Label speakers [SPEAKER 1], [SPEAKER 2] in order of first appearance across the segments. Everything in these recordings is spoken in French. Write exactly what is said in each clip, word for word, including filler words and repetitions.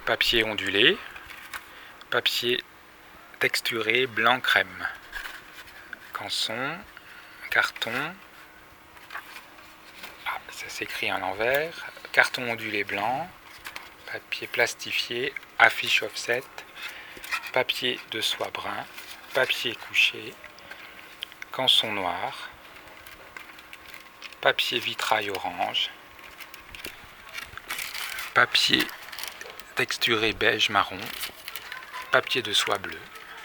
[SPEAKER 1] papier ondulé, papier texturé blanc crème, canson, carton, ah, ça s'écrit à l'envers, carton ondulé blanc, papier plastifié, affiche offset, papier de soie brun, papier couché, canson noir, papier vitrail orange, papier texturé beige marron, papier de soie bleu,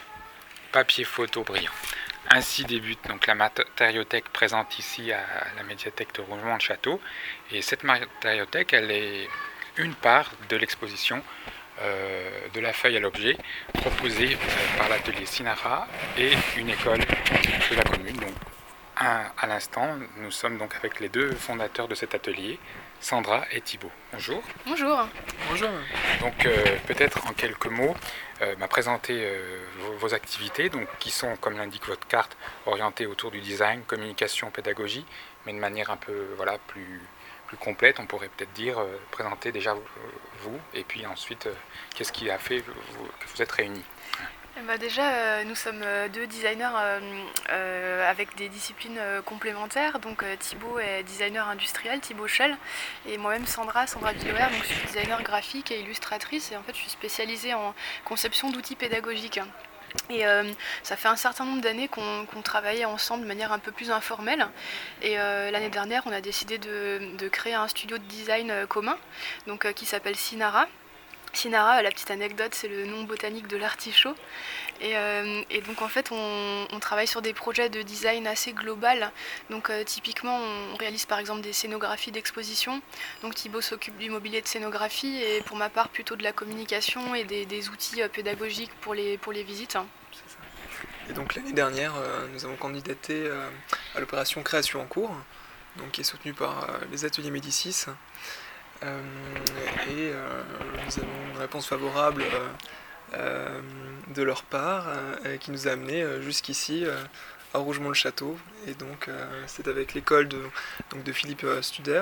[SPEAKER 1] papier photo brillant. Ainsi débute donc la matériothèque présente ici à la médiathèque de Rougemont-le-Château. Et cette matériothèque, elle est une part de l'exposition euh, de la feuille à l'objet proposée euh, par l'atelier Sinara et une école de la commune. Donc, à, à l'instant, nous sommes donc avec les deux fondateurs de cet atelier, Sandra et Thibaut. Bonjour.
[SPEAKER 2] Bonjour.
[SPEAKER 3] Bonjour.
[SPEAKER 1] Donc euh, peut-être en quelques mots, euh, m'a présenter euh, vos, vos activités, donc qui sont, comme l'indique votre carte, orientées autour du design, communication, pédagogie, mais de manière un peu voilà plus plus complète. On pourrait peut-être dire euh, présenter déjà vous, et puis ensuite euh, qu'est-ce qui a fait vous, que vous êtes réunis.
[SPEAKER 2] Bah déjà, euh, nous sommes deux designers euh, euh, avec des disciplines euh, complémentaires. Donc euh, Thibaut est designer industriel, Thibaut Schell, et moi-même Sandra, Sandra Villauer, donc je suis designer graphique et illustratrice. Et en fait, je suis spécialisée en conception d'outils pédagogiques. Et euh, ça fait un certain nombre d'années qu'on, qu'on travaillait ensemble de manière un peu plus informelle. Et euh, l'année dernière, on a décidé de, de créer un studio de design euh, commun, donc euh, qui s'appelle Sinara. Sinara, la petite anecdote, c'est le nom botanique de l'artichaut. Et, euh, et donc en fait, on, on travaille sur des projets de design assez global. Donc euh, typiquement, on réalise par exemple des scénographies d'exposition. Donc Thibaut s'occupe du mobilier de scénographie et pour ma part plutôt de la communication et des, des outils euh, pédagogiques pour les, pour les visites.
[SPEAKER 3] C'est ça. Et donc l'année dernière, euh, nous avons candidaté euh, à l'opération Création en cours, donc qui est soutenue par euh, les ateliers Médicis. Euh, et euh, nous avons une réponse favorable euh, euh, de leur part euh, qui nous a amenés euh, jusqu'ici euh, à Rougemont-le-Château. Et donc euh, c'est avec l'école de, donc de Philippe Studer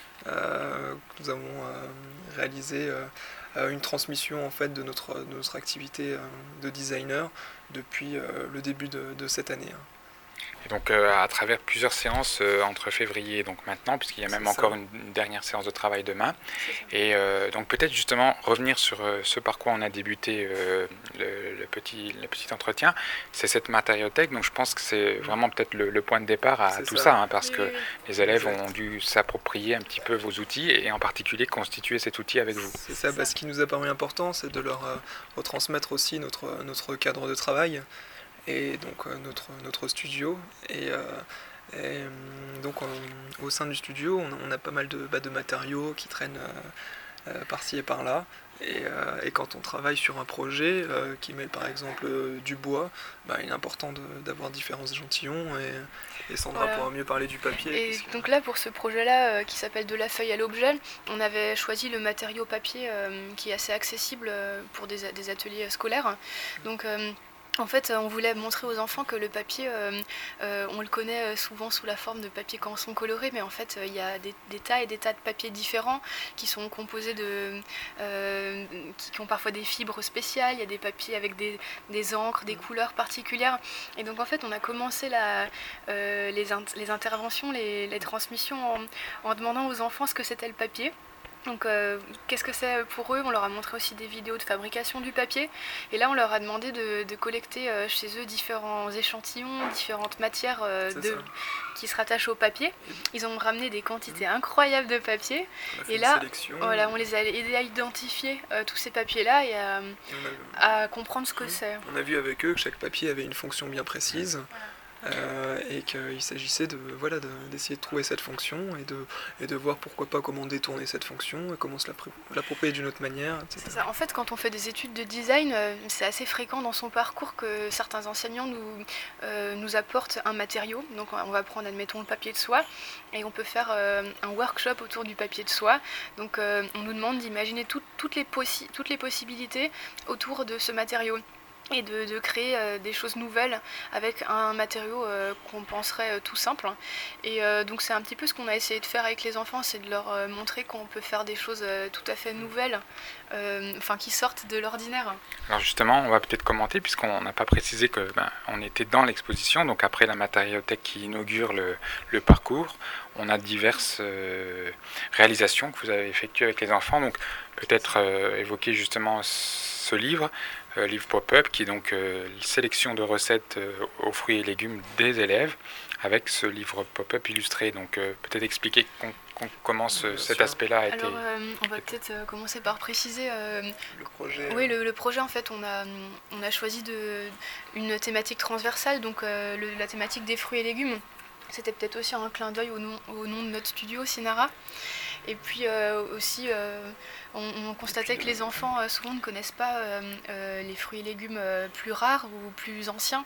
[SPEAKER 3] euh, que nous avons euh, réalisé euh, une transmission en fait, de, notre, de notre activité euh, de designer depuis euh, le début de, de cette année.
[SPEAKER 1] Et donc euh, à travers plusieurs séances euh, entre février et donc maintenant, puisqu'il y a même
[SPEAKER 3] C'est
[SPEAKER 1] encore
[SPEAKER 3] ça.
[SPEAKER 1] une, une dernière séance de travail demain. Et euh, donc peut-être justement revenir sur euh, ce par quoi on a débuté euh, le, le, petit, le petit entretien, c'est cette matériothèque. Donc je pense que c'est vraiment peut-être le, le point de départ à
[SPEAKER 3] C'est
[SPEAKER 1] tout
[SPEAKER 3] ça,
[SPEAKER 1] ça, hein, parce
[SPEAKER 2] Oui,
[SPEAKER 1] que
[SPEAKER 2] oui, oui.
[SPEAKER 1] les élèves
[SPEAKER 3] Exact.
[SPEAKER 1] ont dû s'approprier un petit peu vos outils et en particulier constituer cet outil avec vous.
[SPEAKER 3] C'est ça, bah, ce qui nous a paru important, c'est de leur euh, retransmettre aussi notre, notre cadre de travail et donc euh, notre, notre studio. Et, euh, et euh, donc on- au sein du studio, on, on a pas mal de, bah, de matériaux qui traînent euh, euh, par-ci et par-là. Et, euh, et quand on travaille sur un projet euh, qui mêle par exemple euh, du bois, bah, il est important de- d'avoir différents échantillons. Et, et Sandra
[SPEAKER 2] Voilà.
[SPEAKER 3] pourra mieux parler du papier.
[SPEAKER 2] Et
[SPEAKER 3] puisque-
[SPEAKER 2] donc là, pour ce projet-là, euh, qui s'appelle De la feuille à l'objet, on avait choisi le matériau papier euh, qui est assez accessible euh, pour des, des ateliers scolaires. Donc euh, en fait, on voulait montrer aux enfants que le papier, euh, euh, on le connaît souvent sous la forme de papier canson coloré, mais en fait, il y a des, des tas et des tas de papiers différents qui sont composés de... Euh, qui, qui ont parfois des fibres spéciales, il y a des papiers avec des, des encres, des couleurs particulières. Et donc en fait, on a commencé la, euh, les, in- les interventions, les, les transmissions en, en demandant aux enfants ce que c'était le papier. Donc euh, qu'est-ce que c'est pour eux? On leur a montré aussi des vidéos de fabrication du papier. Et là, on leur a demandé de, de collecter euh, chez eux différents échantillons, différentes matières euh,
[SPEAKER 3] C'est
[SPEAKER 2] de,
[SPEAKER 3] ça.
[SPEAKER 2] qui se rattachent au papier. Ils ont ramené des quantités incroyables de papier.
[SPEAKER 3] On a fait
[SPEAKER 2] Et
[SPEAKER 3] une
[SPEAKER 2] là,
[SPEAKER 3] sélection.
[SPEAKER 2] voilà, on les a aidés à identifier euh, tous ces papiers-là et à,
[SPEAKER 3] Et on a-
[SPEAKER 2] à comprendre ce que c'est.
[SPEAKER 3] On a vu avec eux que chaque papier avait une fonction bien précise euh, et qu'il s'agissait de, voilà, de- d'essayer de trouver cette fonction et de, et de voir pourquoi pas comment détourner cette fonction et comment se l'appro- l'approprier d'une autre manière, et cetera.
[SPEAKER 2] C'est ça. En fait, quand on fait des études de design, euh, c'est assez fréquent dans son parcours que certains enseignants nous, euh, nous apportent un matériau. Donc on va prendre, admettons, le papier de soie et on peut faire euh, un workshop autour du papier de soie. Donc euh, on nous demande d'imaginer tout- toutes les possi- toutes les possibilités autour de ce matériau. et de, de créer euh, des choses nouvelles avec un matériau euh, qu'on penserait euh, tout simple. Et euh, donc c'est un petit peu ce qu'on a essayé de faire avec les enfants, c'est de leur euh, montrer qu'on peut faire des choses euh, tout à fait nouvelles, euh, enfin qui sortent de l'ordinaire.
[SPEAKER 1] Alors justement, on va peut-être commenter, puisqu'on n'a pas précisé que ben, on était dans l'exposition, donc après la matériothèque qui inaugure le, le parcours, on a diverses euh, réalisations que vous avez effectuées avec les enfants, donc peut-être euh, évoquer justement ce livre, euh, livre pop-up, qui est donc euh, une sélection de recettes euh, aux fruits et légumes des élèves, avec ce livre pop-up illustré, donc euh, peut-être expliquer qu'on, qu'on, comment ce, cet sûr. aspect-là a été...
[SPEAKER 2] Alors euh, on va été... peut-être euh, commencer par préciser... Euh,
[SPEAKER 3] le projet.
[SPEAKER 2] Oui, le, le projet en fait, on a, on a choisi de, une thématique transversale, donc euh, le, la thématique des fruits et légumes. C'était peut-être aussi un clin d'œil au nom, au nom de notre studio, Sinara. Et puis euh, aussi, euh, on, on constatait que les enfants euh, souvent ne connaissent pas euh, euh, les fruits et légumes euh, plus rares ou plus anciens.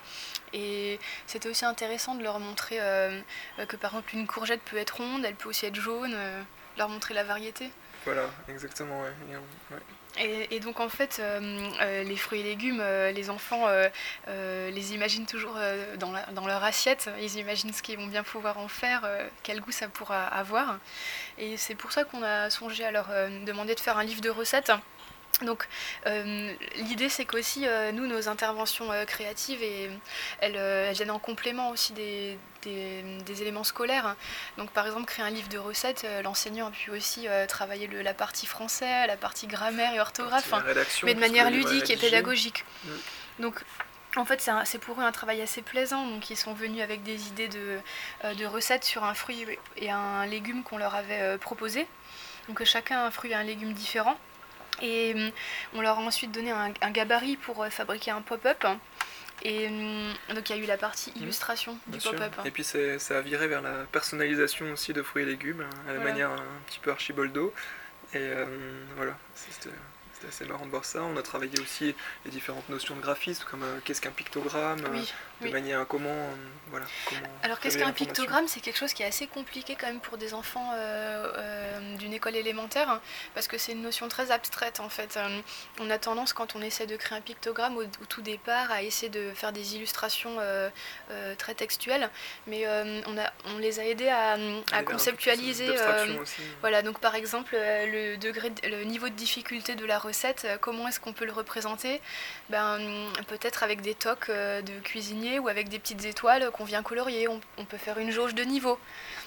[SPEAKER 2] Et c'était aussi intéressant de leur montrer euh, que par exemple une courgette peut être ronde, elle peut aussi être jaune, euh, leur montrer la variété.
[SPEAKER 3] Voilà, exactement, ouais. Et on, ouais.
[SPEAKER 2] Et, et donc en fait, euh, euh, les fruits et légumes, euh, les enfants euh, euh, les imaginent toujours euh, dans, la, dans leur assiette, ils imaginent ce qu'ils vont bien pouvoir en faire, euh, quel goût ça pourra avoir. Et c'est pour ça qu'on a songé à leur euh, demander de faire un livre de recettes. Donc euh, l'idée c'est qu'aussi euh, nous nos interventions euh, créatives et, elles, euh, elles viennent en complément aussi des, des, des éléments scolaires. Donc par exemple créer un livre de recettes, euh, l'enseignant a pu aussi euh, travailler le, la partie français, la partie grammaire et orthographe, hein, mais de manière ludique et pédagogique. Mmh. Donc en fait, c'est, un, c'est pour eux un travail assez plaisant. Donc, ils sont venus avec des idées de, euh, de recettes sur un fruit et un légume qu'on leur avait euh, proposé. Donc, chacun a un fruit et un légume différent. Et euh, on leur a ensuite donné un, un gabarit pour euh, fabriquer un pop-up. Et euh, donc, il y a eu la partie illustration mmh, du pop-up.
[SPEAKER 3] Et puis, c'est, ça a viré vers la personnalisation aussi de fruits et légumes, à la voilà. manière un petit peu Archiboldo. Et euh, voilà, c'était... C'est assez marrant de voir ça. On a travaillé aussi les différentes notions de graphisme, comme euh, qu'est-ce qu'un pictogramme,
[SPEAKER 2] oui,
[SPEAKER 3] euh, de
[SPEAKER 2] oui.
[SPEAKER 3] manière comment, euh, voilà. Comment
[SPEAKER 2] Alors qu'est-ce qu'un pictogramme ? C'est quelque chose qui est assez compliqué quand même pour des enfants euh, euh, d'une école élémentaire, hein, parce que c'est une notion très abstraite en fait. Euh, on a tendance quand on essaie de créer un pictogramme au, au tout départ à essayer de faire des illustrations euh, euh, très textuelles, mais euh, on, a, on les a aidés à, à conceptualiser. Euh,
[SPEAKER 3] aussi.
[SPEAKER 2] Voilà, donc par exemple euh, le degré, de, le niveau de difficulté de la recette, comment est-ce qu'on peut le représenter ? Ben, peut-être avec des tocs de cuisinier ou avec des petites étoiles qu'on vient colorier. On, on peut faire une jauge de niveau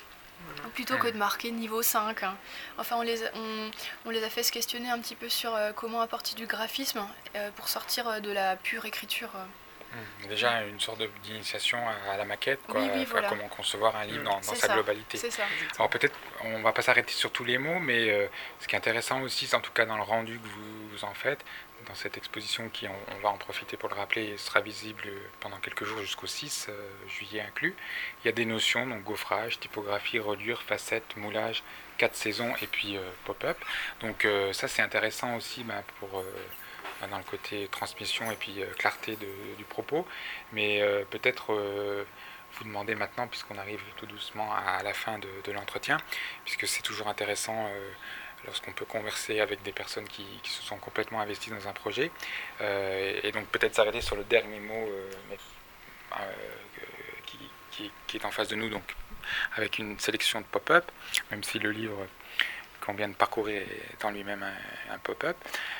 [SPEAKER 2] plutôt que de marquer niveau cinq. Enfin, on les, a, on, on les a fait se questionner un petit peu sur euh, comment apporter du graphisme euh, pour sortir de la pure écriture.
[SPEAKER 1] Déjà une sorte d'initiation à la maquette, quoi,
[SPEAKER 2] oui, oui,
[SPEAKER 1] enfin,
[SPEAKER 2] voilà.
[SPEAKER 1] Comment concevoir un livre dans, dans sa
[SPEAKER 2] ça,
[SPEAKER 1] globalité.
[SPEAKER 2] C'est ça.
[SPEAKER 1] Alors peut-être on ne va pas s'arrêter sur tous les mots, mais euh, ce qui est intéressant aussi, en tout cas dans le rendu que vous, vous en faites, dans cette exposition qui, on, on va en profiter pour le rappeler, sera visible pendant quelques jours jusqu'au six euh, juillet inclus, il y a des notions, donc gaufrage, typographie, reliure, facette, moulage, quatre saisons et puis euh, pop-up. Donc euh, ça c'est intéressant aussi bah, pour... Euh, dans le côté transmission et puis euh, clarté de, du propos, mais euh, peut-être euh, vous demander maintenant, puisqu'on arrive tout doucement à, à la fin de, de l'entretien, puisque c'est toujours intéressant euh, lorsqu'on peut converser avec des personnes qui, qui se sont complètement investies dans un projet, euh, et, et donc peut-être s'arrêter sur le dernier mot euh, mais, euh, qui, qui, qui est en face de nous, donc avec une sélection de pop-up, même si le livre qu'on vient de parcourir est en lui-même un, un pop-up.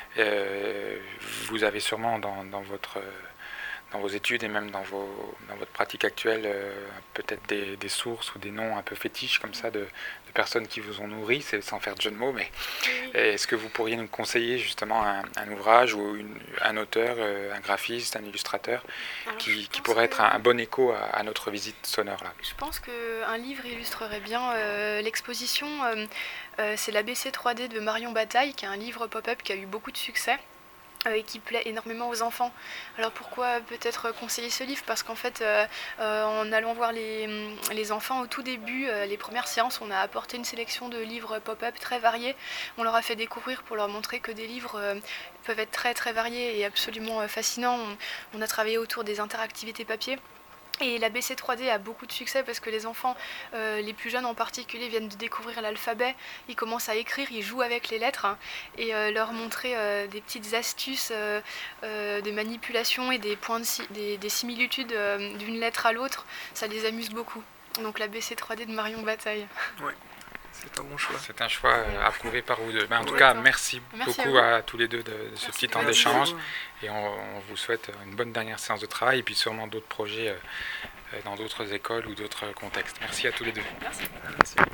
[SPEAKER 1] Euh, vous avez sûrement dans, dans, votre, dans vos études et même dans, vos, dans votre pratique actuelle euh, peut-être des, des sources ou des noms un peu fétiches comme ça de, de personnes qui vous ont nourri, c'est sans faire de jeu de mots, mais oui. Est-ce que vous pourriez nous conseiller justement un, un ouvrage ou une, un auteur, euh, un graphiste, un illustrateur Alors, qui, qui pourrait que... être un, un bon écho à, à notre visite sonore là ?
[SPEAKER 2] Je pense qu'un livre illustrerait bien euh, l'exposition. Euh, euh, c'est l'A B C trois D de Marion Bataille, qui est un livre pop-up qui a eu beaucoup de succès euh, et qui plaît énormément aux enfants. Alors pourquoi peut-être conseiller ce livre ? Parce qu'en fait, euh, euh, en allant voir les, les enfants au tout début, euh, les premières séances, on a apporté une sélection de livres pop-up très variés. On leur a fait découvrir pour leur montrer que des livres euh, peuvent être très très variés et absolument euh, fascinants. On, on a travaillé autour des interactivités papier. Et l'A B C trois D a beaucoup de succès parce que les enfants, euh, les plus jeunes en particulier, viennent de découvrir l'alphabet, ils commencent à écrire, ils jouent avec les lettres, hein, et euh, leur montrer euh, des petites astuces euh, euh, de manipulation et des, points de si- des, des similitudes euh, d'une lettre à l'autre, ça les amuse beaucoup. Donc l'A B C trois D de Marion Bataille.
[SPEAKER 3] Ouais, c'est un bon choix.
[SPEAKER 1] C'est un choix euh, approuvé par vous deux. Ben, en tout
[SPEAKER 3] Ouais.
[SPEAKER 1] cas, merci,
[SPEAKER 2] Merci
[SPEAKER 1] beaucoup
[SPEAKER 2] à
[SPEAKER 1] à, tous les deux de, de ce
[SPEAKER 2] Merci.
[SPEAKER 1] petit temps
[SPEAKER 2] Merci
[SPEAKER 1] d'échange.
[SPEAKER 3] beaucoup.
[SPEAKER 1] Et on, on vous souhaite une bonne dernière séance de travail et puis sûrement d'autres projets euh, dans d'autres écoles ou d'autres contextes. Merci à tous les deux.
[SPEAKER 2] Merci.
[SPEAKER 3] Merci.